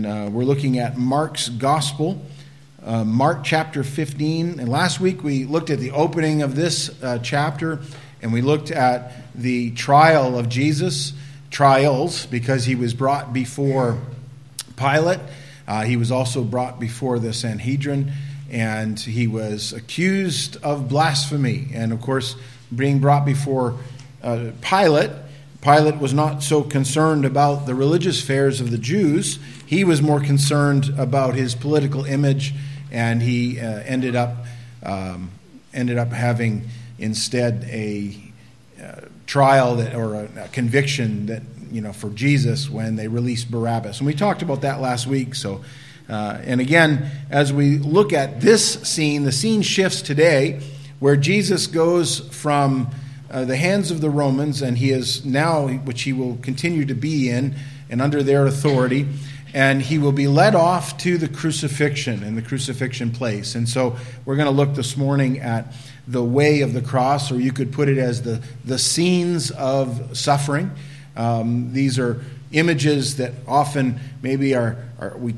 And we're looking at Mark's Gospel, Mark chapter 15. And last week we looked at the opening of this chapter, and we looked at the trial of Jesus, trials, because he was brought before Pilate. He was also brought before the Sanhedrin, and he was accused of blasphemy. And of course, being brought before Pilate was not so concerned about the religious affairs of the Jews. He was more concerned about his political image, and he ended up having instead a trial or a conviction that, for Jesus when they released Barabbas. And we talked about that last week. So, and again, as we look at this scene, the scene shifts today where Jesus goes from the hands of the Romans, and he is now, which he will continue to be in and under their authority, and he will be led off to the crucifixion and the crucifixion place. And so we're going to look this morning at the way of the cross, or you could put it as the scenes of suffering. These are images that often maybe we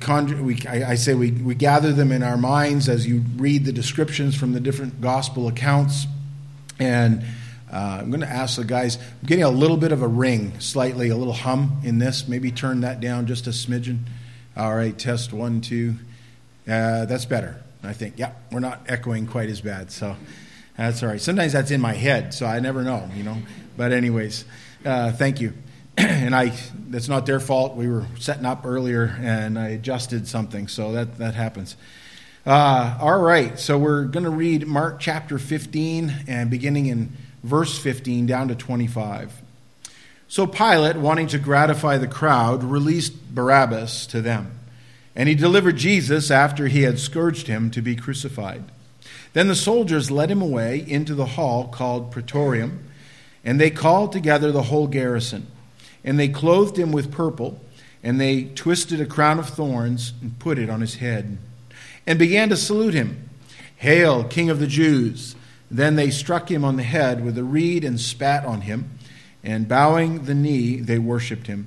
gather them in our minds as you read the descriptions from the different gospel accounts. And I'm going to ask the guys, I'm getting a little bit of a ring, slightly, a little hum in this. Maybe turn that down just a smidgen. All right, test 1, 2. That's better, I think. Yeah, we're not echoing quite as bad, so that's all right. Sometimes that's in my head, so I never know, But anyways, thank you. And that's not their fault. We were setting up earlier, and I adjusted something, so that happens. All right, so we're going to read Mark chapter 15, and beginning in verse 15 down to 25. So Pilate, wanting to gratify the crowd, released Barabbas to them, and he delivered Jesus after he had scourged him to be crucified. Then the soldiers led him away into the hall called Praetorium, and they called together the whole garrison. And they clothed him with purple, and they twisted a crown of thorns and put it on his head, and began to salute him. "Hail, King of the Jews!" Then they struck him on the head with a reed and spat on him, and bowing the knee, they worshipped him.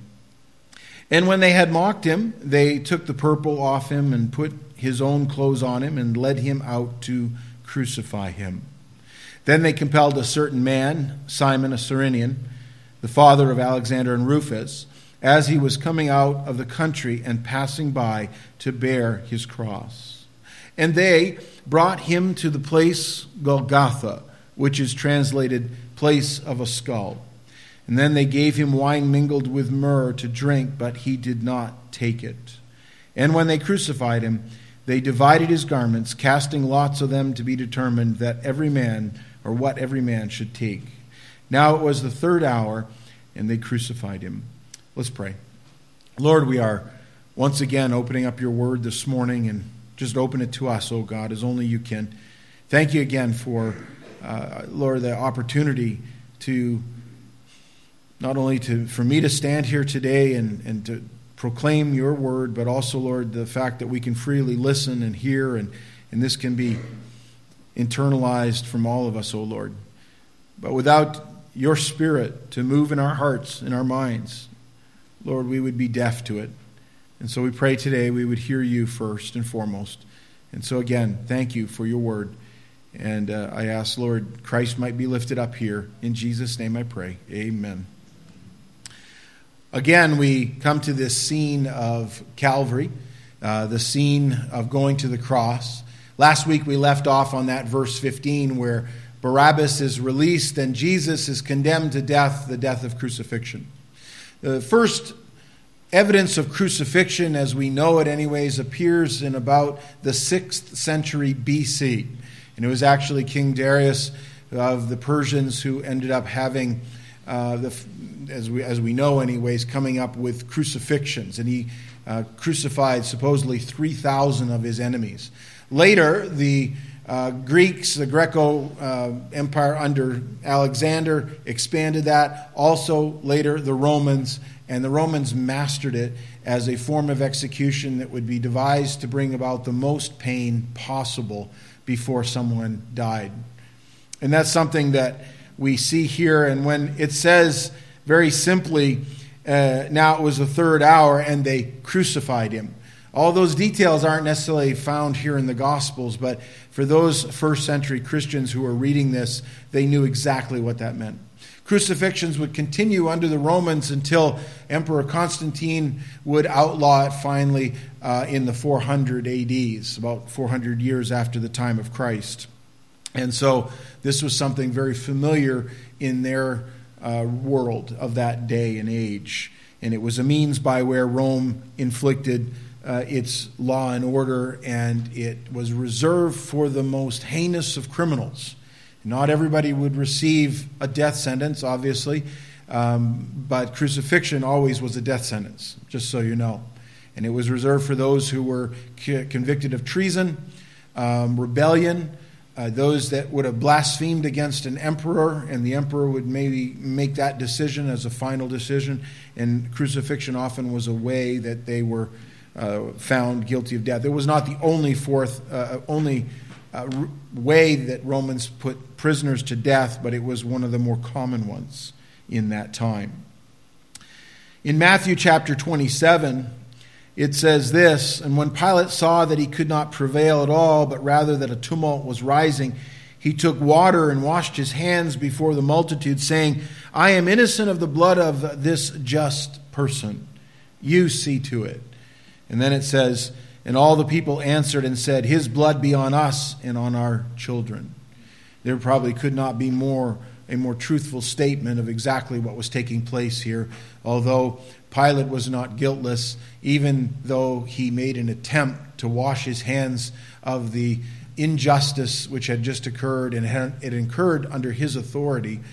And when they had mocked him, they took the purple off him and put his own clothes on him and led him out to crucify him. Then they compelled a certain man, Simon, a Cyrenian, the father of Alexander and Rufus, as he was coming out of the country and passing by, to bear his cross. And they brought him to the place Golgotha, which is translated place of a skull. And then they gave him wine mingled with myrrh to drink, but he did not take it. And when they crucified him, they divided his garments, casting lots of them to be determined that every man, or what every man should take. Now it was the 3rd hour, and they crucified him. Let's pray. Lord, we are once again opening up your word this morning, and just open it to us, oh God, as only you can. Thank you again for, Lord, the opportunity to not only for me to stand here today and to proclaim your word, but also, Lord, the fact that we can freely listen and hear, and this can be internalized from all of us, oh Lord. But without your Spirit to move in our hearts, in our minds, Lord, we would be deaf to it. And so we pray today we would hear you first and foremost. And so again, thank you for your word. And I ask, Lord, Christ might be lifted up here. In Jesus' name I pray. Amen. Again, we come to this scene of Calvary, the scene of going to the cross. Last week we left off on that verse 15 where Barabbas is released and Jesus is condemned to death, the death of crucifixion. The first evidence of crucifixion, as we know it anyways, appears in about the 6th century BC. And it was actually King Darius of the Persians who ended up having, as we know anyways, coming up with crucifixions. And he crucified supposedly 3,000 of his enemies. Later, the Greeks, the Greco Empire under Alexander, expanded that. Also, later, the Romans, and the Romans mastered it as a form of execution that would be devised to bring about the most pain possible before someone died. And that's something that we see here. And when it says very simply now it was the third hour, and they crucified him. All those details aren't necessarily found here in the Gospels, but for those first century Christians who were reading this, they knew exactly what that meant. Crucifixions would continue under the Romans until Emperor Constantine would outlaw it finally in the 400 ADs, about 400 years after the time of Christ. And so this was something very familiar in their world of that day and age. And it was a means by where Rome inflicted its law and order, and it was reserved for the most heinous of criminals. Not everybody would receive a death sentence, obviously, but crucifixion always was a death sentence, just so you know. And it was reserved for those who were convicted of treason, rebellion, those that would have blasphemed against an emperor, and the emperor would maybe make that decision as a final decision. And crucifixion often was a way that they were found guilty of death. It was not the only way that Romans put prisoners to death, but it was one of the more common ones in that time. In Matthew chapter 27, it says this, "And when Pilate saw that he could not prevail at all, but rather that a tumult was rising, he took water and washed his hands before the multitude, saying, 'I am innocent of the blood of this just person. You see to it.' And then it says, 'And all the people answered and said, His blood be on us and on our children.'" There probably could not be a more truthful statement of exactly what was taking place here, although Pilate was not guiltless, even though he made an attempt to wash his hands of the injustice which had just occurred, and it occurred under his authority.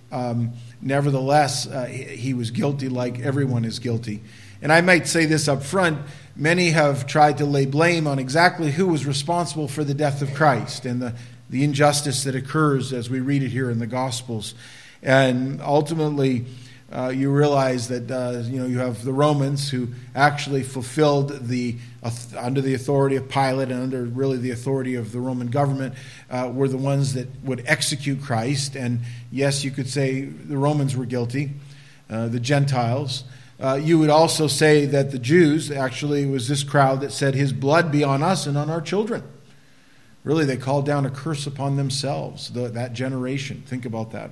Nevertheless, he was guilty like everyone is guilty. And I might say this up front, many have tried to lay blame on exactly who was responsible for the death of Christ and the injustice that occurs as we read it here in the Gospels. And ultimately, you realize that you have the Romans who actually fulfilled under the authority of Pilate and under really the authority of the Roman government, were the ones that would execute Christ. And yes, you could say the Romans were guilty, the Gentiles. You would also say that the Jews, actually, was this crowd that said, "His blood be on us and on our children." Really, they called down a curse upon themselves, that generation. Think about that.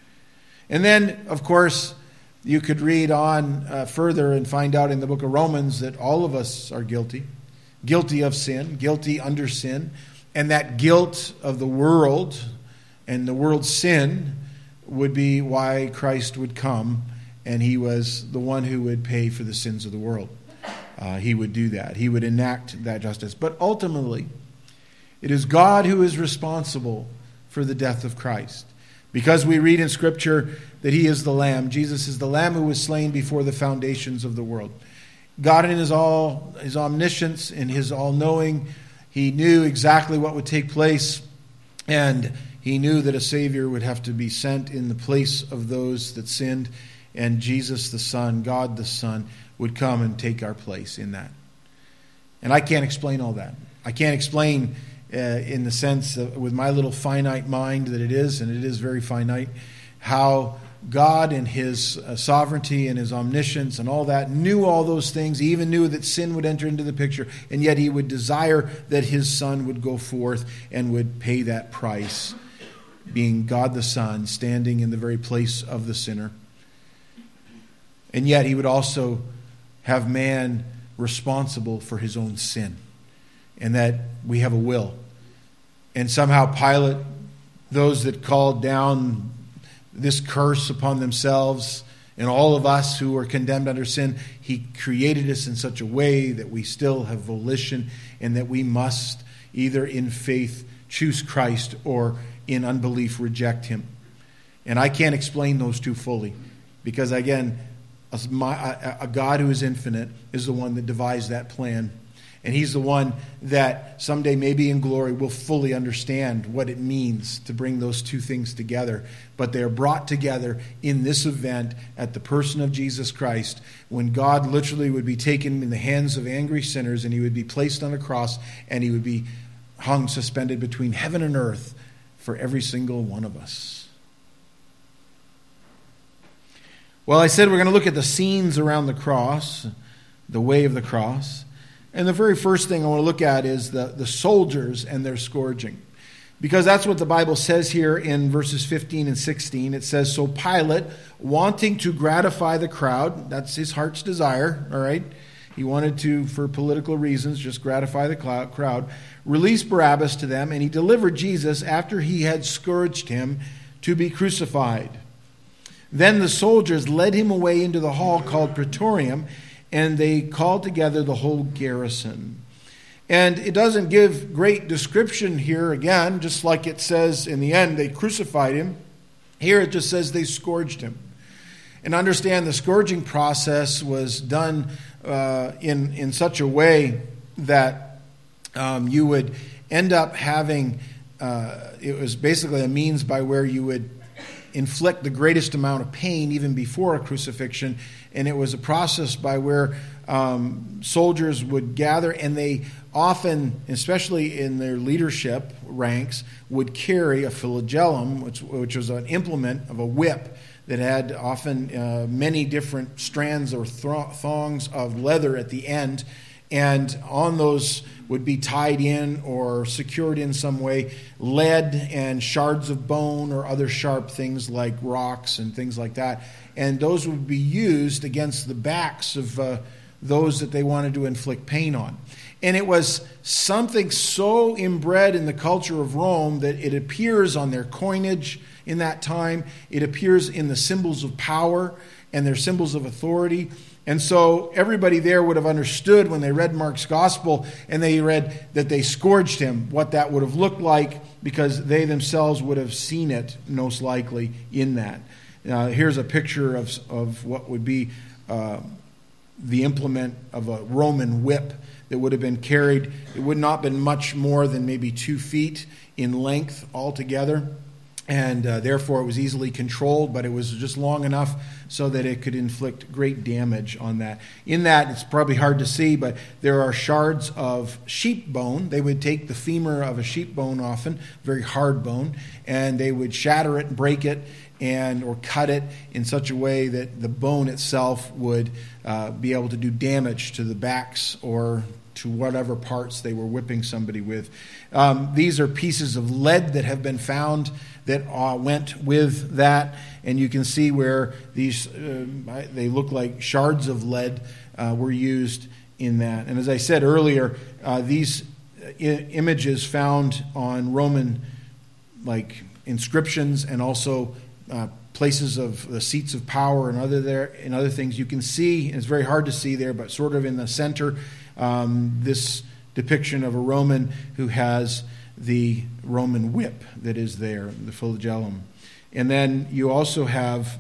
And then, of course, you could read on further and find out in the book of Romans that all of us are guilty of sin, guilty under sin, and that guilt of the world and the world's sin would be why Christ would come. And he was the one who would pay for the sins of the world. He would do that. He would enact that justice. But ultimately, it is God who is responsible for the death of Christ. Because we read in Scripture that he is the Lamb. Jesus is the Lamb who was slain before the foundations of the world. God in his omniscience, in his all-knowing, he knew exactly what would take place. And he knew that a Savior would have to be sent in the place of those that sinned. And Jesus the Son, God the Son, would come and take our place in that. And I can't explain all that. I can't explain in the sense of, with my little finite mind that it is, and it is very finite, how God in his sovereignty and his omniscience and all that knew all those things. He even knew that sin would enter into the picture, and yet he would desire that his Son would go forth and would pay that price, being God the Son, standing in the very place of the sinner. And yet he would also have man responsible for his own sin, and that we have a will. And somehow Pilate, those that called down this curse upon themselves, and all of us who are condemned under sin, he created us in such a way that we still have volition, and that we must either in faith choose Christ or in unbelief reject him. And I can't explain those two fully, because again, a God who is infinite is the one that devised that plan. And he's the one that someday, maybe in glory, will fully understand what it means to bring those two things together. But they are brought together in this event at the person of Jesus Christ, when God literally would be taken in the hands of angry sinners, and he would be placed on a cross, and he would be hung suspended between heaven and earth for every single one of us. Well, I said we're going to look at the scenes around the cross, the way of the cross. And the very first thing I want to look at is the soldiers and their scourging. Because that's what the Bible says here in verses 15 and 16. It says, "So Pilate, wanting to gratify the crowd," that's his heart's desire, all right? He wanted to, for political reasons, just gratify the crowd, "released Barabbas to them, and he delivered Jesus after he had scourged him to be crucified. Then the soldiers led him away into the hall called Praetorium, and they called together the whole garrison." And it doesn't give great description here again, just like it says in the end, they crucified him. Here it just says they scourged him. And understand the scourging process was done in such a way that you would end up having, it was basically a means by where you would inflict the greatest amount of pain even before a crucifixion. And it was a process by where soldiers would gather, and they often, especially in their leadership ranks, would carry a flagellum, which was an implement of a whip that had often many different strands or thongs of leather at the end. And on those would be tied in or secured in some way lead and shards of bone or other sharp things like rocks and things like that. And those would be used against the backs of those that they wanted to inflict pain on. And it was something so inbred in the culture of Rome that it appears on their coinage in that time. It appears in the symbols of power and their symbols of authority. And so everybody there would have understood when they read Mark's gospel and they read that they scourged him, what that would have looked like, because they themselves would have seen it most likely in that. Here's a picture of what would be the implement of a Roman whip that would have been carried. It would not have been much more than maybe 2 feet in length altogether. And therefore it was easily controlled, but it was just long enough so that it could inflict great damage on that. In that, it's probably hard to see, but there are shards of sheep bone. They would take the femur of a sheep bone often, very hard bone, and they would shatter it and break it or cut it in such a way that the bone itself would be able to do damage to the backs or to whatever parts they were whipping somebody with. These are pieces of lead that have been found that went with that, and you can see where these they look like shards of lead were used in that. And as I said earlier, these images found on Roman inscriptions and also places of the seats of power and other things, you can see, and it's very hard to see there, but sort of in the center, this depiction of a Roman who has the Roman whip that is there, the flagellum. And then you also have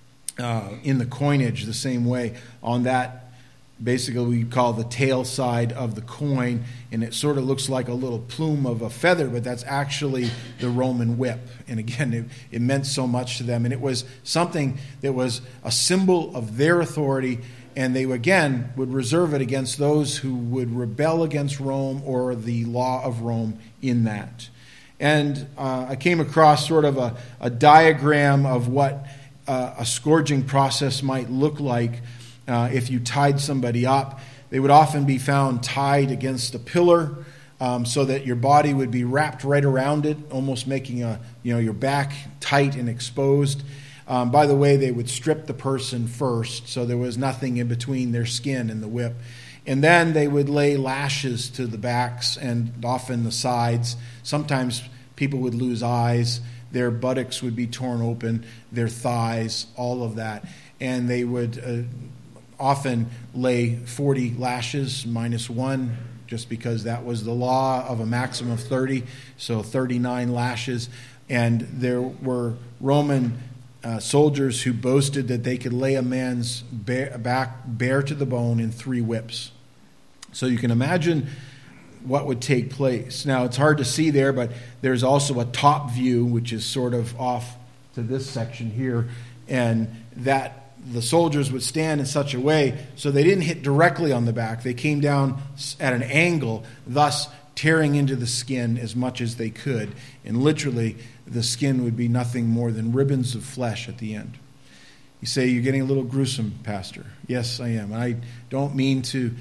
in the coinage the same way. On that, basically we call the tail side of the coin, and it sort of looks like a little plume of a feather, but that's actually the Roman whip. And again, it meant so much to them, and it was something that was a symbol of their authority. And they, again, would reserve it against those who would rebel against Rome or the law of Rome in that. And I came across sort of a diagram of what a scourging process might look like if you tied somebody up. They would often be found tied against a pillar so that your body would be wrapped right around it, almost making your back tight and exposed. By the way, they would strip the person first, so there was nothing in between their skin and the whip. And then they would lay lashes to the backs and often the sides. Sometimes people would lose eyes. Their buttocks would be torn open, their thighs, all of that. And they would often lay 40 lashes minus 1, just because that was the law of a maximum of 30, so 39 lashes. And there were Roman soldiers who boasted that they could lay a man's back bare to the bone in 3 whips. So you can imagine what would take place. Now, it's hard to see there, but there's also a top view, which is sort of off to this section here, and that the soldiers would stand in such a way so they didn't hit directly on the back. They came down at an angle, thus tearing into the skin as much as they could. And literally, the skin would be nothing more than ribbons of flesh at the end. You say, you're getting a little gruesome, Pastor. Yes, I am. I don't mean to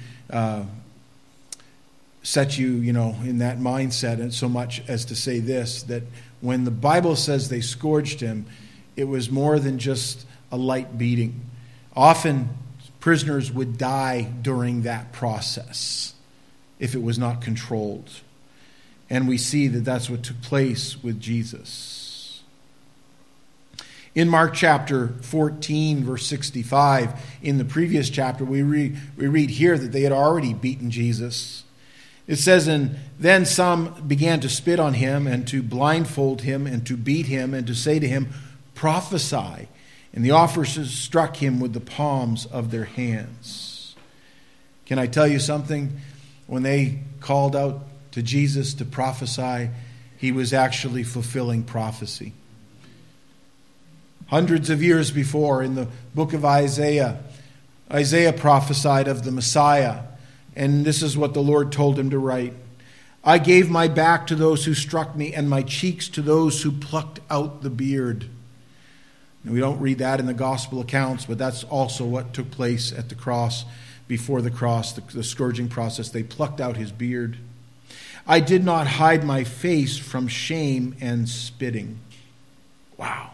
set you, in that mindset, and so much as to say this, that when the Bible says they scourged him, it was more than just a light beating. Often, prisoners would die during that process if it was not controlled. And we see that that's what took place with Jesus. In Mark chapter 14, verse 65, in the previous chapter, we read here that they had already beaten Jesus. It says, and then some began to spit on him and to blindfold him and to beat him and to say to him, prophesy. And the officers struck him with the palms of their hands. Can I tell you something? When they called out to Jesus to prophesy, he was actually fulfilling prophecy. Hundreds of years before, in the book of Isaiah, Isaiah prophesied of the Messiah. And this is what the Lord told him to write. I gave my back to those who struck me, and my cheeks to those who plucked out the beard. And we don't read that in the gospel accounts, but that's also what took place at the cross, before the cross, the scourging process. They plucked out his beard. I did not hide my face from shame and spitting. Wow.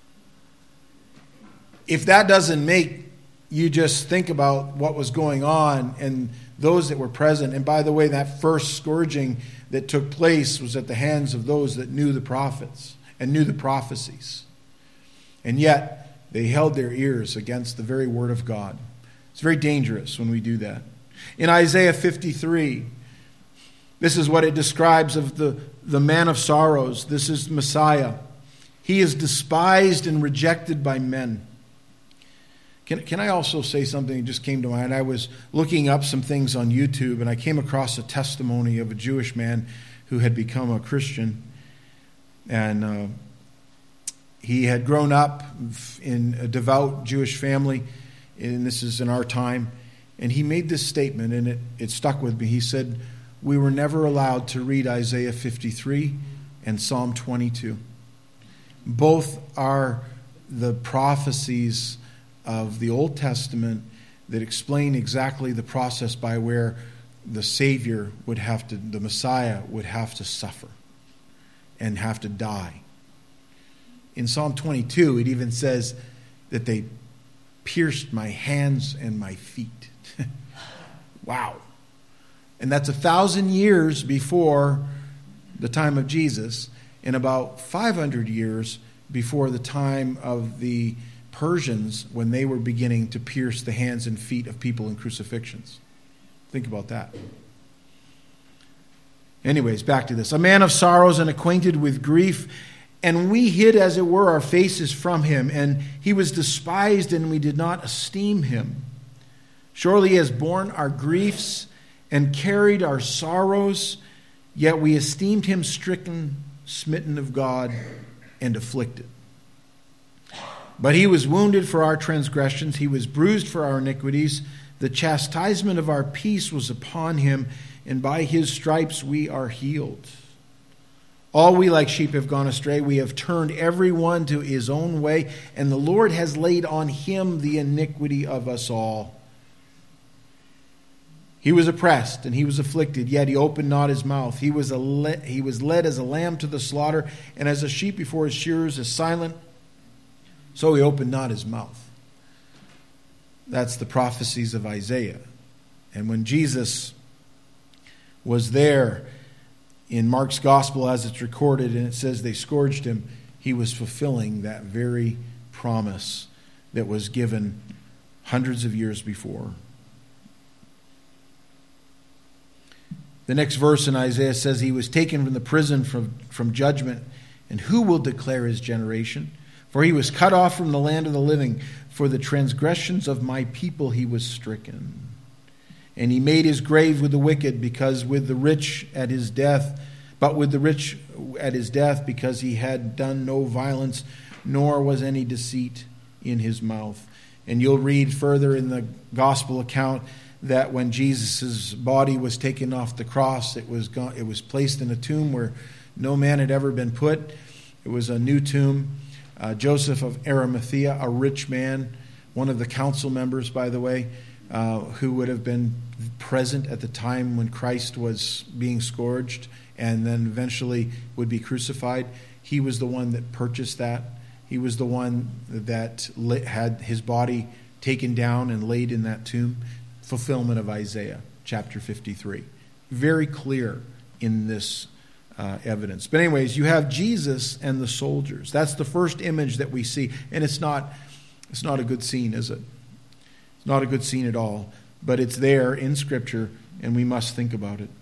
If that doesn't make you just think about what was going on and those that were present, and by the way, that first scourging that took place was at the hands of those that knew the prophets and knew the prophecies. And yet, they held their ears against the very word of God. It's very dangerous when we do that. In Isaiah 53, this is what it describes of the man of sorrows. This is Messiah. He is despised and rejected by men. Can I also say something that just came to mind? I was looking up some things on YouTube, and I came across a testimony of a Jewish man who had become a Christian. And he had grown up in a devout Jewish family, and this is in our time. And he made this statement, and it stuck with me. He said, we were never allowed to read Isaiah 53 and Psalm 22. Both are the prophecies of the Old Testament that explain exactly the process by where the Savior would have to, the Messiah would have to suffer and have to die. In Psalm 22, it even says that they pierced my hands and my feet. Wow. And that's 1,000 years before the time of Jesus, and about 500 years before the time of the Persians, when they were beginning to pierce the hands and feet of people in crucifixions. Think about that. Anyways, back to this. A man of sorrows and acquainted with grief, and we hid, as it were, our faces from him, and he was despised, and we did not esteem him. Surely he has borne our griefs and carried our sorrows, yet we esteemed him stricken, smitten of God, and afflicted. But he was wounded for our transgressions, he was bruised for our iniquities. The chastisement of our peace was upon him, and by his stripes we are healed. All we like sheep have gone astray. We have turned every one to his own way, and the Lord has laid on him the iniquity of us all. He was oppressed and he was afflicted, yet he opened not his mouth. He was led as a lamb to the slaughter, and as a sheep before his shearers is silent, so he opened not his mouth. That's the prophecies of Isaiah. And when Jesus was there in Mark's gospel, as it's recorded, and it says they scourged him, he was fulfilling that very promise that was given hundreds of years before. The next verse in Isaiah says he was taken from the prison from judgment, and who will declare his generation? For he was cut off from the land of the living. For the transgressions of my people he was stricken. And he made his grave with the wicked, because with the rich at his death, because he had done no violence, nor was any deceit in his mouth. And you'll read further in the gospel account that when Jesus' body was taken off the cross, it was placed in a tomb where no man had ever been put. It was a new tomb Joseph of Arimathea, a rich man, one of the council members, by the way, who would have been present at the time when Christ was being scourged and then eventually would be crucified. He was the one that purchased that. He was the one that had his body taken down and laid in that tomb. Fulfillment of Isaiah chapter 53. Very clear in this evidence. But anyways, you have Jesus and the soldiers. That's the first image that we see. And it's not a good scene, is it? It's not a good scene at all. But it's there in Scripture, and we must think about it.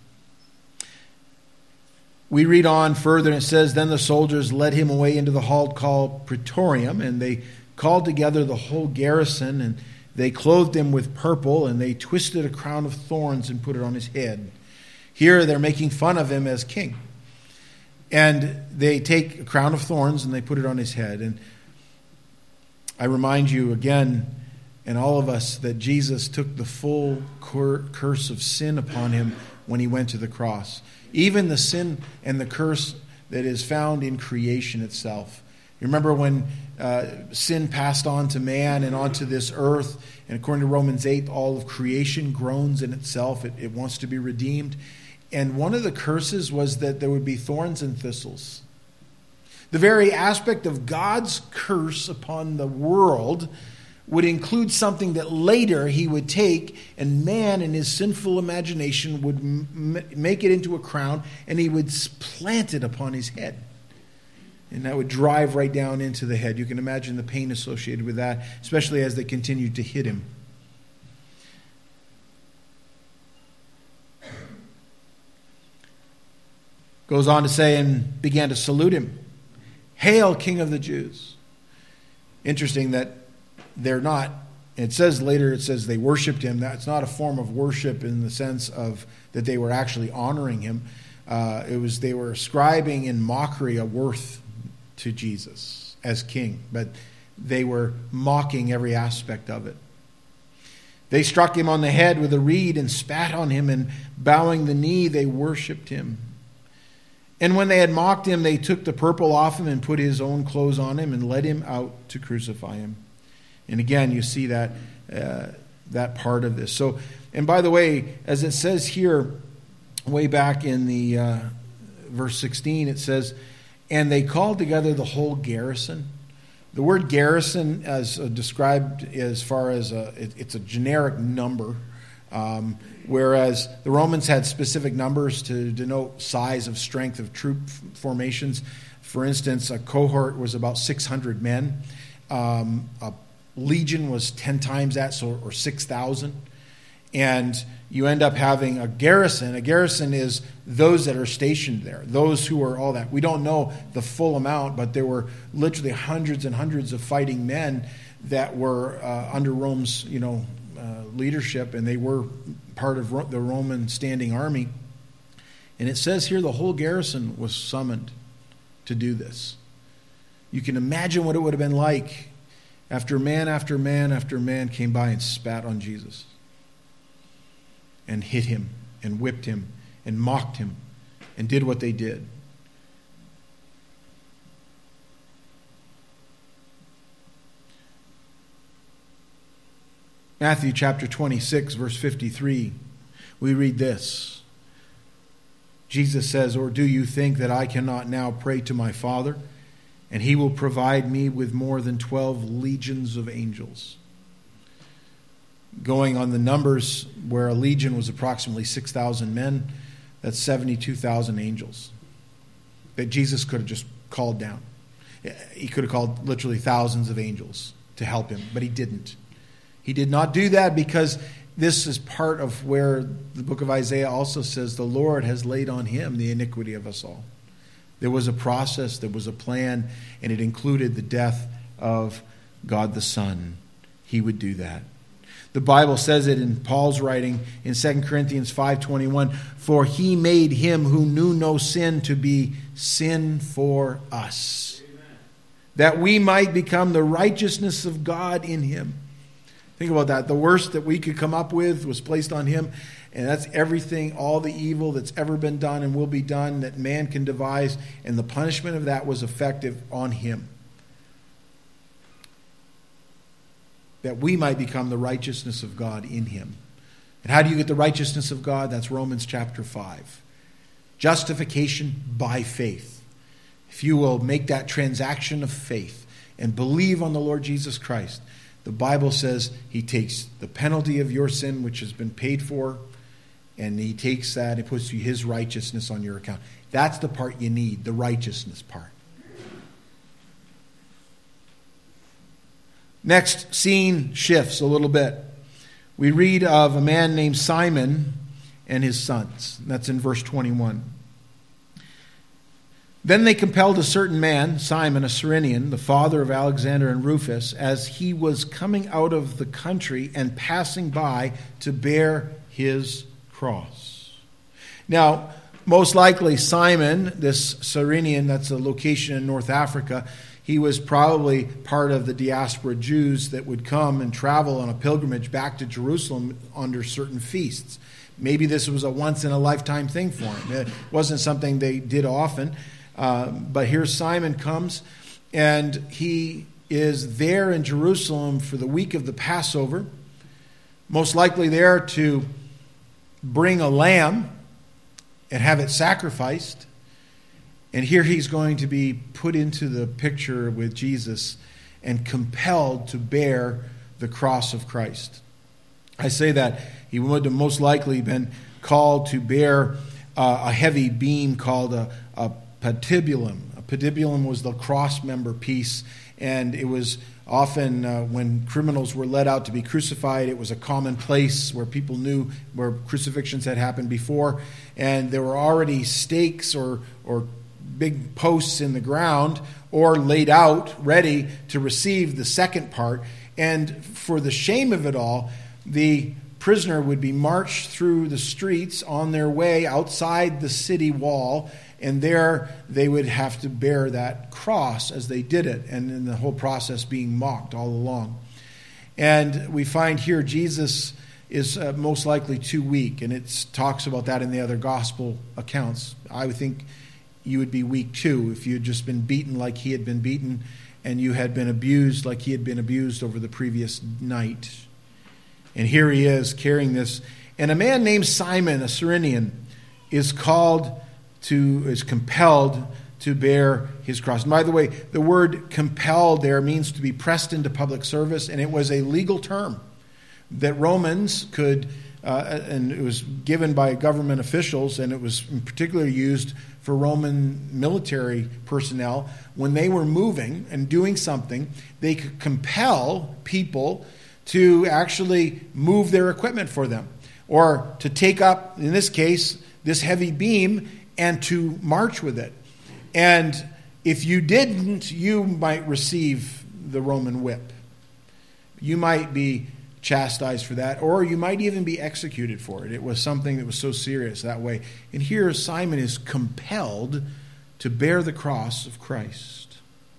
We read on further, and it says, Then the soldiers led him away into the hall called Praetorium, and they called together the whole garrison, and they clothed him with purple, and they twisted a crown of thorns and put it on his head. Here they're making fun of him as king. And they take a crown of thorns and they put it on his head. And I remind you again, and all of us, that Jesus took the full curse of sin upon him when he went to the cross. Even the sin and the curse that is found in creation itself. You remember when sin passed on to man and onto this earth, and according to Romans 8, all of creation groans in itself. It wants to be redeemed. And one of the curses was that there would be thorns and thistles. The very aspect of God's curse upon the world would include something that later he would take, and man in his sinful imagination would make it into a crown, and he would plant it upon his head. And that would drive right down into the head. You can imagine the pain associated with that, especially as they continued to hit him. Goes on to say, and began to salute him. Hail, King of the Jews. Interesting that they're not, it says later, it says they worshipped him. That's not a form of worship in the sense of that they were actually honoring him. They were ascribing in mockery a worth to Jesus as king, but they were mocking every aspect of it. They struck him on the head with a reed and spat on him, and bowing the knee, they worshipped him. And when they had mocked him, they took the purple off him and put his own clothes on him and led him out to crucify him. And again, you see that part of this. So, and by the way, as it says here, way back in the verse 16, it says, and they called together the whole garrison. The word garrison, as described as far as it's a generic number, whereas the Romans had specific numbers to denote size of strength of troop formations. For instance, a cohort was about 600 men. A legion was 10 times that, or 6,000. And you end up having a garrison. A garrison is those that are stationed there, those who are all that. We don't know the full amount, but there were literally hundreds and hundreds of fighting men that were under Rome's, leadership, and they were part of the Roman standing army. And it says here the whole garrison was summoned to do this. You can imagine what it would have been like after man after man after man came by and spat on Jesus and hit him and whipped him and mocked him and did what they did. Matthew chapter 26, verse 53, we read this. Jesus says, or do you think that I cannot now pray to my Father, and he will provide me with more than 12 legions of angels? Going on the numbers where a legion was approximately 6,000 men, that's 72,000 angels that Jesus could have just called down. He could have called literally thousands of angels to help him, but he didn't. He did not do that because this is part of where the book of Isaiah also says the Lord has laid on him the iniquity of us all. There was a process, there was a plan, and it included the death of God the Son. He would do that. The Bible says it in Paul's writing in 2 Corinthians 5:21, for he made him who knew no sin to be sin for us, that we might become the righteousness of God in him. Think about that. The worst that we could come up with was placed on him. And that's everything, all the evil that's ever been done and will be done that man can devise. And the punishment of that was effective on him. that we might become the righteousness of God in him. And how do you get the righteousness of God? That's Romans chapter 5. Justification by faith. If you will make that transaction of faith and believe on the Lord Jesus Christ, the Bible says he takes the penalty of your sin, which has been paid for, and he takes that and puts his righteousness on your account. That's the part you need, the righteousness part. Next, scene shifts a little bit. We read of a man named Simon and his sons. That's in verse 21. Then they compelled a certain man, Simon, a Cyrenian, the father of Alexander and Rufus, as he was coming out of the country and passing by, to bear his cross. Now, most likely Simon, this Cyrenian, that's a location in North Africa, he was probably part of the diaspora Jews that would come and travel on a pilgrimage back to Jerusalem under certain feasts. Maybe this was a once-in-a-lifetime thing for him. It wasn't something they did often. But here Simon comes, and he is there in Jerusalem for the week of the Passover, most likely there to bring a lamb and have it sacrificed. And here he's going to be put into the picture with Jesus and compelled to bear the cross of Christ. I say that he would have most likely been called to bear a heavy beam called a patibulum. A patibulum was the cross member piece, and it was often when criminals were led out to be crucified, it was a common place where people knew where crucifixions had happened before, and there were already stakes or big posts in the ground or laid out ready to receive the second part. And for the shame of it all, the prisoner would be marched through the streets on their way outside the city wall, and there they would have to bear that cross as they did it, and in the whole process being mocked all along. And we find here Jesus is most likely too weak, and it talks about that in the other gospel accounts. I would think you would be weak too if you had just been beaten like he had been beaten, and you had been abused like he had been abused over the previous night. And here he is carrying this. And a man named Simon, a Cyrenian, is compelled to bear his cross. And by the way, the word compelled there means to be pressed into public service, and it was a legal term that Romans could, and it was given by government officials, and it was in particular used for Roman military personnel. When they were moving and doing something, they could compel people to actually move their equipment for them, or to take up, in this case, this heavy beam and to march with it. And if you didn't, you might receive the Roman whip. You might be chastised for that, or you might even be executed for it. It was something that was so serious that way. And here Simon is compelled to bear the cross of Christ.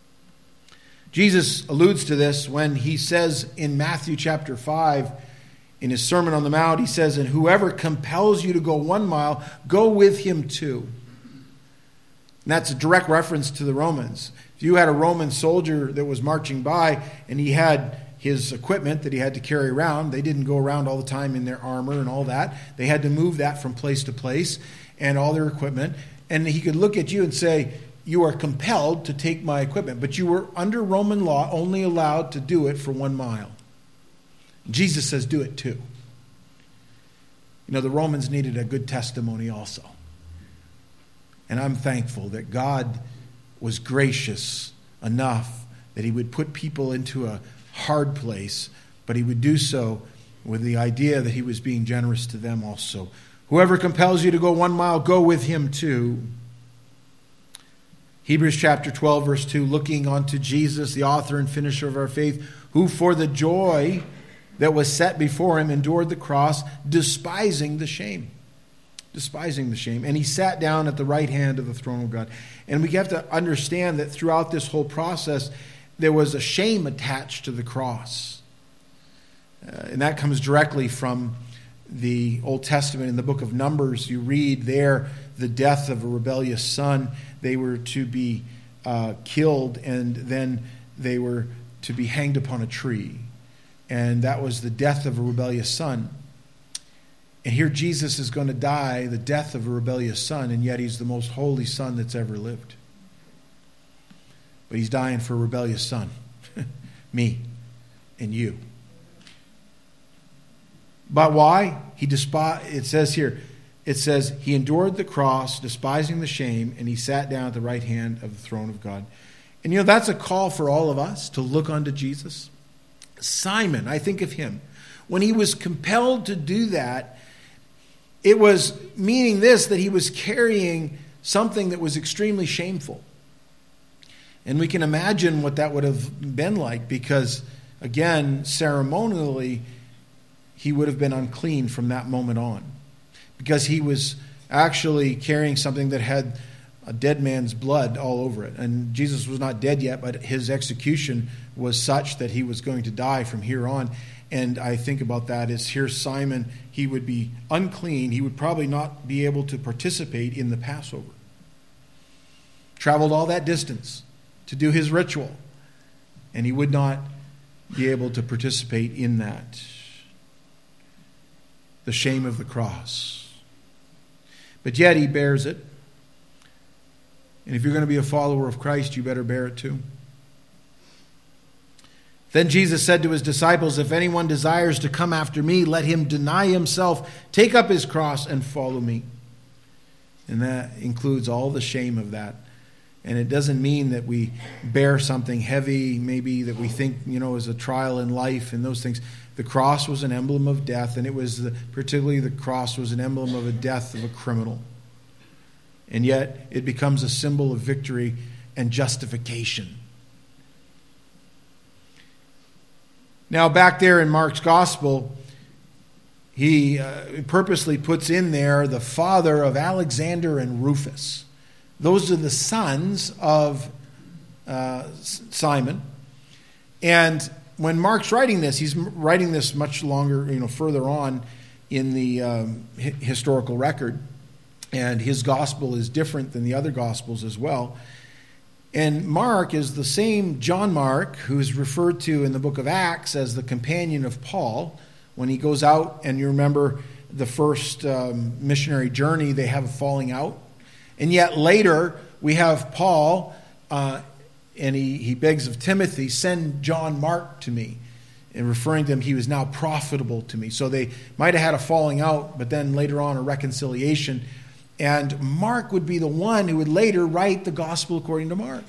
Jesus alludes to this when he says in Matthew chapter 5, in his Sermon on the Mount, he says, "And whoever compels you to go 1 mile, go with him 2." And that's a direct reference to the Romans. If you had a Roman soldier that was marching by and he had his equipment that he had to carry around, they didn't go around all the time in their armor and all that. They had to move that from place to place and all their equipment. And he could look at you and say, "You are compelled to take my equipment." But you were under Roman law only allowed to do it for 1 mile. Jesus says, do it 2. You know, the Romans needed a good testimony also. And I'm thankful that God was gracious enough that he would put people into a hard place, but he would do so with the idea that he was being generous to them also. Whoever compels you to go 1 mile, go with him 2. Hebrews chapter 12, verse 2, looking unto Jesus, the author and finisher of our faith, who for the joy that was set before him endured the cross, despising the shame. Despising the shame. And he sat down at the right hand of the throne of God. And we have to understand that throughout this whole process, there was a shame attached to the cross. And that comes directly from the Old Testament. In the book of Numbers, you read there the death of a rebellious son. They were to be killed, and then they were to be hanged upon a tree. and that was the death of a rebellious son. And here Jesus is going to die the death of a rebellious son, and yet he's the most holy son that's ever lived. But he's dying for a rebellious son. Me and you. But why? It says here, he endured the cross, despising the shame, and he sat down at the right hand of the throne of God. And that's a call for all of us to look unto Jesus. Simon, I think of him. When he was compelled to do that, it was meaning this, that he was carrying something that was extremely shameful. And we can imagine what that would have been like, because, again, ceremonially, he would have been unclean from that moment on. Because he was actually carrying something that had a dead man's blood all over it. And Jesus was not dead yet, but his execution was such that he was going to die from here on. And I think about that as here's Simon. He would be unclean. He would probably not be able to participate in the Passover. Traveled all that distance to do his ritual, and he would not be able to participate in that. The shame of the cross. But yet he bears it. And if you're going to be a follower of Christ, you better bear it too. Then Jesus said to his disciples, if anyone desires to come after me, let him deny himself, take up his cross, and follow me. And that includes all the shame of that. And it doesn't mean that we bear something heavy, maybe that we think, is a trial in life and those things. The cross was an emblem of death, and particularly the cross was an emblem of a death of a criminal. And yet it becomes a symbol of victory and justification. Now, back there in Mark's gospel, he purposely puts in there the father of Alexander and Rufus. Those are the sons of Simon. And when Mark's writing this, he's writing this much longer, further on in the historical record. And his gospel is different than the other gospels as well. And Mark is the same John Mark, who is referred to in the book of Acts as the companion of Paul. When he goes out, and you remember the first missionary journey, they have a falling out. And yet later, we have Paul, and he begs of Timothy, send John Mark to me. And referring to him, he was now profitable to me. So they might have had a falling out, but then later on a reconciliation. And Mark would be the one who would later write the gospel according to Mark.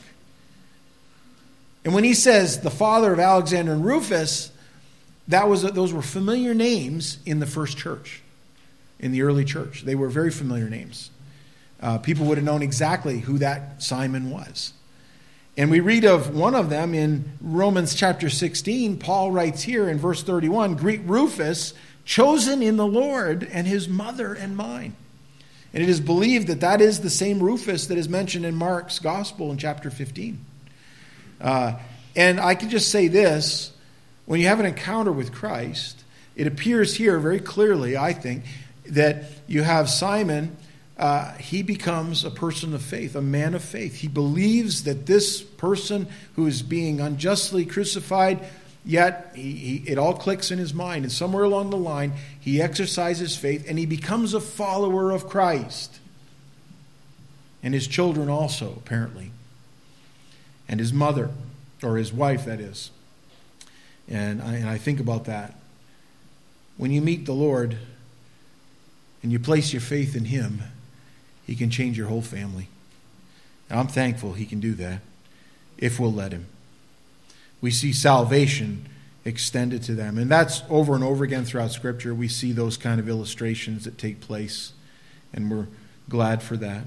And when he says the father of Alexander and Rufus, those were familiar names in the first church, in the early church. They were very familiar names. People would have known exactly who that Simon was. And we read of one of them in Romans chapter 16. Paul writes here in verse 31, greet Rufus, chosen in the Lord, and his mother and mine. And it is believed that is the same Rufus that is mentioned in Mark's gospel in chapter 15. And I can just say this, when you have an encounter with Christ, it appears here very clearly, I think, that you have Simon, he becomes a person of faith, a man of faith. He believes that this person who is being unjustly crucified, yet it all clicks in his mind. And somewhere along the line, he exercises faith and he becomes a follower of Christ. And his children also, apparently. And his mother, or his wife, that is. And I think about that. When you meet the Lord and you place your faith in him, he can change your whole family. And I'm thankful he can do that if we'll let him. We see salvation extended to them. And that's over and over again throughout Scripture. We see those kind of illustrations that take place. And we're glad for that.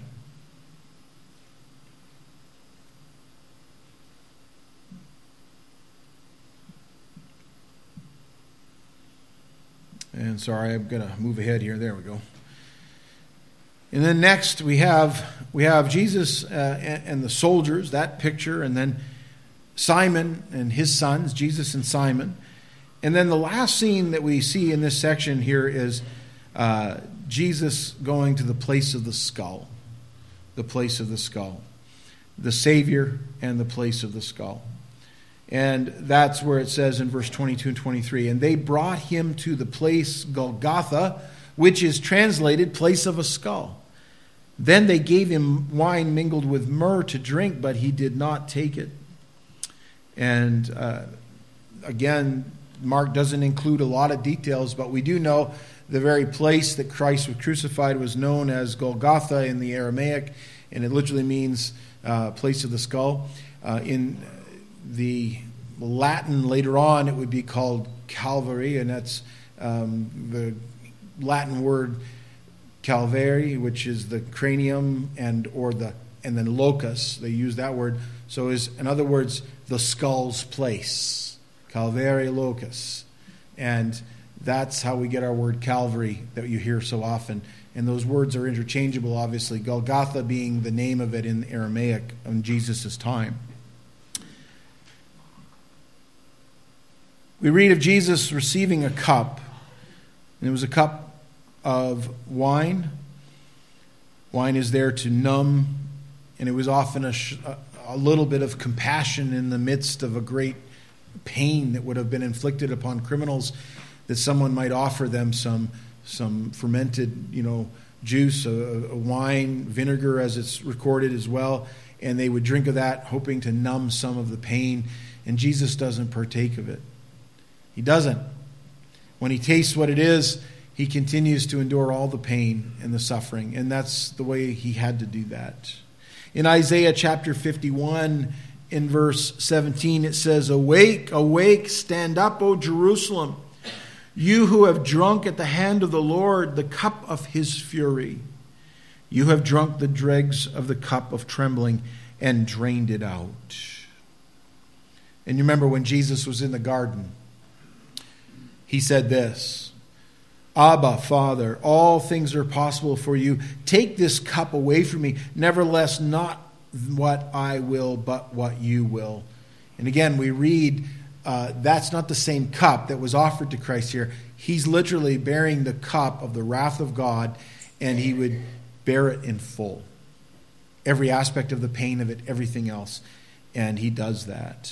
And sorry, I'm going to move ahead here. There we go. And then next we have Jesus and the soldiers, that picture, and then Simon and his sons, Jesus and Simon. And then the last scene that we see in this section here is Jesus going to the place of the skull. The place of the skull. The Savior and the place of the skull. And that's where it says in verse 22 and 23, and they brought him to the place Golgotha, which is translated place of a skull. Then they gave him wine mingled with myrrh to drink, but he did not take it. And again, Mark doesn't include a lot of details, but we do know the very place that Christ was crucified was known as Golgotha in the Aramaic, and it literally means place of the skull. In the Latin, later on, it would be called Calvary, and that's the Latin word Calvary, which is the cranium and then locus. They use that word. So is, in other words, the skull's place. Calvary locus. And that's how we get our word Calvary that you hear so often. And those words are interchangeable, obviously. Golgotha being the name of it in Aramaic in Jesus' time. We read of Jesus receiving a cup. And it was a cup of wine. Wine is there to numb, and it was often a little bit of compassion in the midst of a great pain that would have been inflicted upon criminals, that someone might offer them some fermented, juice, a wine, vinegar as it's recorded as well, and they would drink of that, hoping to numb some of the pain. And Jesus doesn't partake of it. He doesn't. When he tastes what it is, he continues to endure all the pain and the suffering, and that's the way he had to do that. In Isaiah chapter 51, in verse 17, it says, "Awake, awake, stand up, O Jerusalem, you who have drunk at the hand of the Lord the cup of his fury. You have drunk the dregs of the cup of trembling and drained it out." And you remember when Jesus was in the garden, he said this, "Abba, Father, all things are possible for you. Take this cup away from me. Nevertheless, not what I will, but what you will." And again, we read that's not the same cup that was offered to Christ here. He's literally bearing the cup of the wrath of God, and he would bear it in full. Every aspect of the pain of it, everything else. And he does that.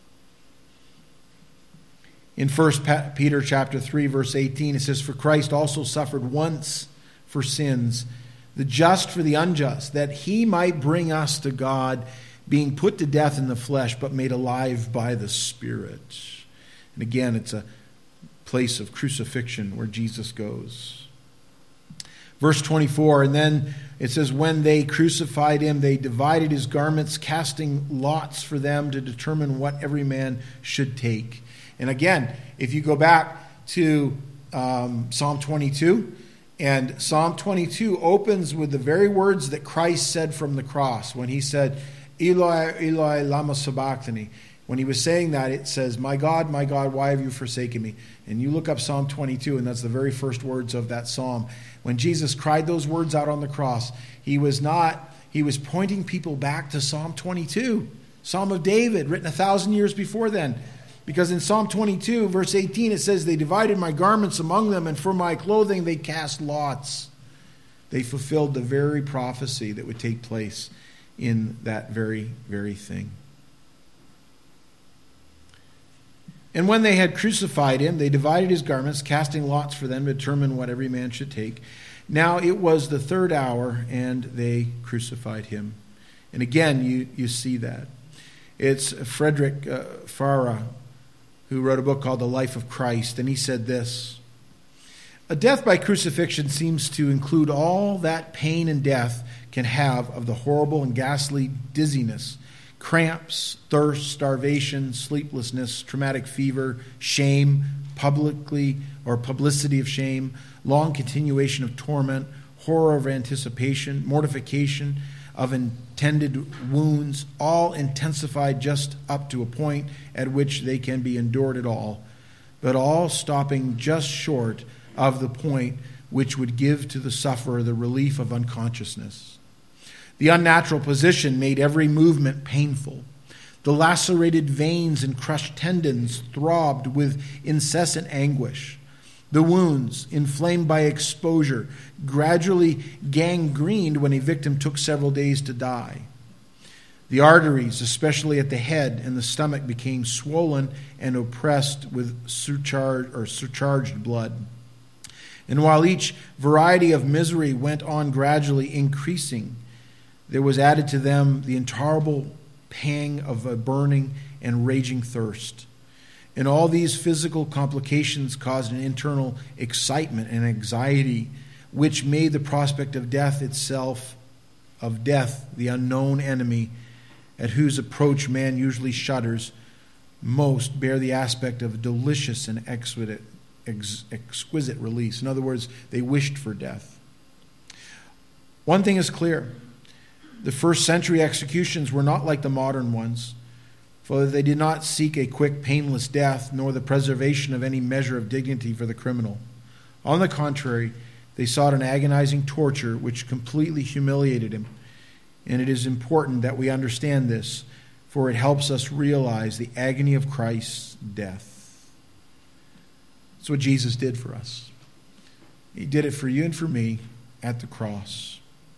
In 1 Peter chapter 3, verse 18, it says, "For Christ also suffered once for sins, the just for the unjust, that he might bring us to God, being put to death in the flesh, but made alive by the Spirit." And again, it's a place of crucifixion where Jesus goes. Verse 24, and then it says, "When they crucified him, they divided his garments, casting lots for them to determine what every man should take." And again, if you go back to Psalm 22, and Psalm 22 opens with the very words that Christ said from the cross when he said, "Eloi, Eloi, lama sabachthani." When he was saying that, it says, my God, why have you forsaken me?" And you look up Psalm 22, and that's the very first words of that psalm. When Jesus cried those words out on the cross, he was pointing people back to Psalm 22, Psalm of David, written 1,000 years before then. Because in Psalm 22, verse 18, it says, "They divided my garments among them, and for my clothing they cast lots." They fulfilled the very prophecy that would take place in that very, very thing. "And when they had crucified him, they divided his garments, casting lots for them to determine what every man should take. Now it was the third hour, and they crucified him." And again, you see that. It's Frederick Farah, who wrote a book called The Life of Christ, and he said this, "A death by crucifixion seems to include all that pain and death can have of the horrible and ghastly dizziness, cramps, thirst, starvation, sleeplessness, traumatic fever, shame, publicity of shame, long continuation of torment, horror of anticipation, mortification of intended wounds, all intensified just up to a point at which they can be endured at all, but all stopping just short of the point which would give to the sufferer the relief of unconsciousness. The unnatural position made every movement painful. The lacerated veins and crushed tendons throbbed with incessant anguish. The wounds, inflamed by exposure, gradually gangrened when a victim took several days to die. The arteries, especially at the head and the stomach, became swollen and oppressed with surcharged blood. And while each variety of misery went on gradually increasing, there was added to them the intolerable pang of a burning and raging thirst. And all these physical complications caused an internal excitement and anxiety, which made the prospect of death itself, of death, the unknown enemy, at whose approach man usually shudders most, bear the aspect of delicious and exquisite release. In other words, they wished for death. One thing is clear. The first century executions were not like the modern ones, for they did not seek a quick, painless death, nor the preservation of any measure of dignity for the criminal. On the contrary, they sought an agonizing torture which completely humiliated him. And it is important that we understand this, for it helps us realize the agony of Christ's death. That's what Jesus did for us. He did it for you and for me at the cross.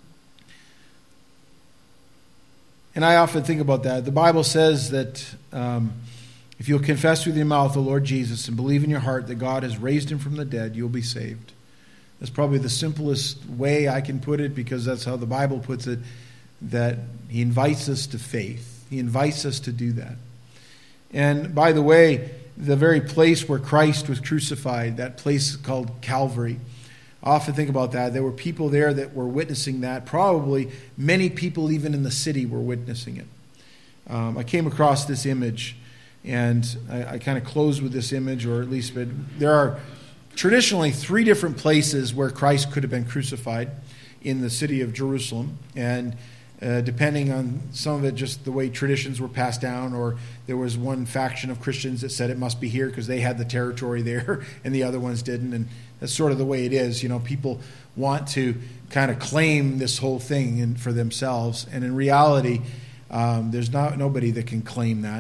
And I often think about that. The Bible says that if you'll confess with your mouth the Lord Jesus and believe in your heart that God has raised him from the dead, you'll be saved. That's probably the simplest way I can put it, because that's how the Bible puts it, that he invites us to faith. He invites us to do that. And by the way, the very place where Christ was crucified, that place called Calvary, I often think about that. There were people there that were witnessing that. Probably many people even in the city were witnessing it. I came across this image, and I kind of close with this image, or at least there are traditionally 3 different places where Christ could have been crucified in the city of Jerusalem. And depending on some of it, just the way traditions were passed down, or there was one faction of Christians that said it must be here because they had the territory there and the other ones didn't. And that's sort of the way it is. You know, people want to kind of claim this whole thing for themselves. And in reality, there's nobody that can claim that.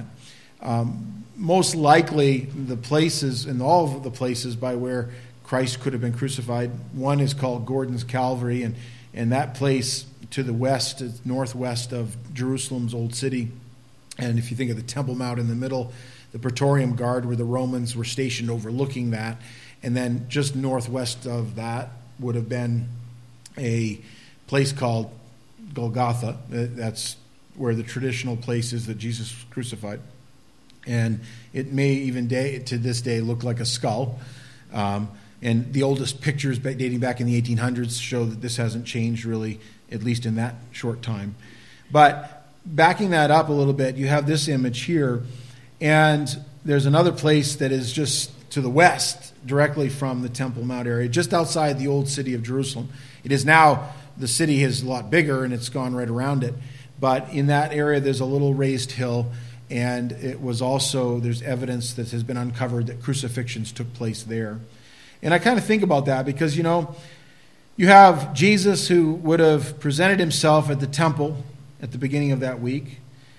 Most likely, the places, and all of the places by where Christ could have been crucified, one is called Gordon's Calvary, and that place to the west, northwest of Jerusalem's old city. And if you think of the Temple Mount in the middle, the Praetorium Guard, where the Romans were stationed overlooking that, and then just northwest of that would have been a place called Golgotha. That's where the traditional place is that Jesus was crucified. And it may even to this day look like a skull. And the oldest pictures dating back in the 1800s show that this hasn't changed really, at least in that short time. But backing that up a little bit, you have this image here. And there's another place that is just to the west, directly from the Temple Mount area, just outside the old city of Jerusalem. It is now, the city is a lot bigger and it's gone right around it. But in that area, there's a little raised hill. And it was also, there's evidence that has been uncovered that crucifixions took place there. And I kind of think about that because, you know, you have Jesus who would have presented himself at the temple at the beginning of that week,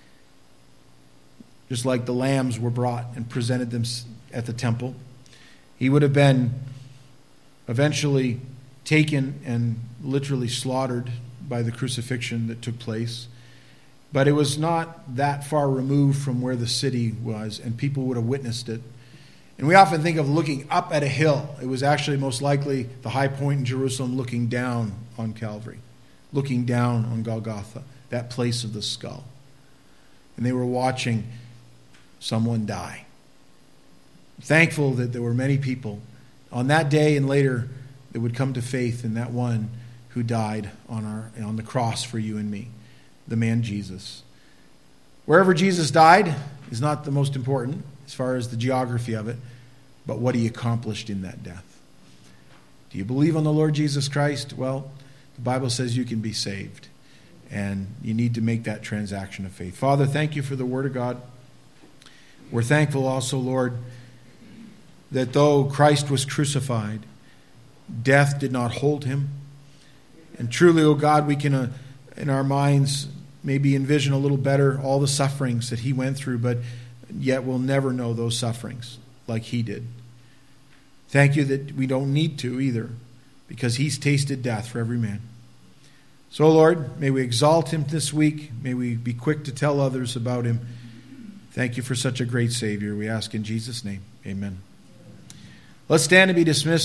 just like the lambs were brought and presented them at the temple. He would have been eventually taken and literally slaughtered by the crucifixion that took place. But it was not that far removed from where the city was, and people would have witnessed it. And we often think of looking up at a hill. It was actually most likely the high point in Jerusalem, looking down on Calvary, looking down on Golgotha, that place of the skull. And they were watching someone die. Thankful that there were many people on that day and later that would come to faith in that one who died on the cross for you and me, the man Jesus. Wherever Jesus died is not the most important as far as the geography of it, but what he accomplished in that death. Do you believe on the Lord Jesus Christ? Well, the Bible says you can be saved, and you need to make that transaction of faith. Father, thank you for the Word of God. We're thankful also, Lord, that though Christ was crucified, death did not hold him. And truly, O God, we can, in our minds, maybe envision a little better all the sufferings that he went through, but yet we'll never know those sufferings like he did. Thank you that we don't need to either, because he's tasted death for every man. So, Lord, may we exalt him this week. May we be quick to tell others about him. Thank you for such a great Savior. We ask in Jesus' name. Amen. Let's stand and be dismissed.